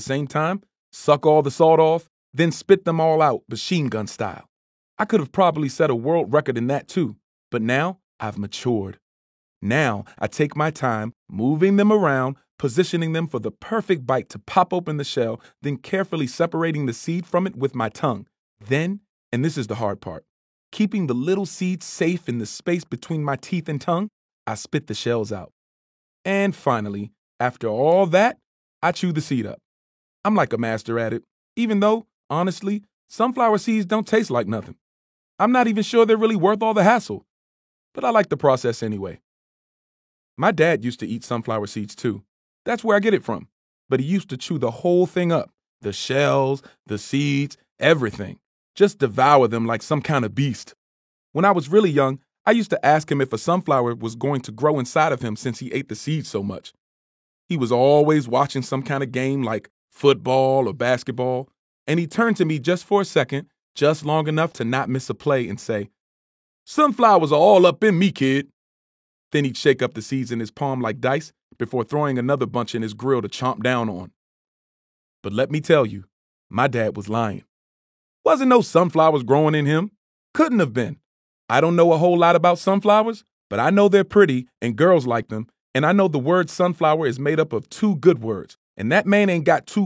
the same time, suck all the salt off, then spit them all out machine gun style. I could have probably set a world record in that too, but now I've matured. Now I take my time, moving them around, positioning them for the perfect bite to pop open the shell, then carefully separating the seed from it with my tongue. Then, and this is the hard part, keeping the little seeds safe in the space between my teeth and tongue, I spit the shells out. And finally, after all that, I chew the seed up. I'm like a master at it, even though, honestly, sunflower seeds don't taste like nothing. I'm not even sure they're really worth all the hassle, but I like the process anyway. My dad used to eat sunflower seeds too. That's where I get it from. But he used to chew the whole thing up, the shells, the seeds, everything. Just devour them like some kind of beast. When I was really young, I used to ask him if a sunflower was going to grow inside of him since he ate the seeds so much. He was always watching some kind of game like football or basketball, and he turned to me just for a second, just long enough to not miss a play and say, "Sunflowers are all up in me, kid." Then he'd shake up the seeds in his palm like dice before throwing another bunch in his grill to chomp down on. But let me tell you, my dad was lying. Wasn't no sunflowers growing in him. Couldn't have been. I don't know a whole lot about sunflowers, but I know they're pretty and girls like them, and I know the word sunflower is made up of two good words, and that man ain't got two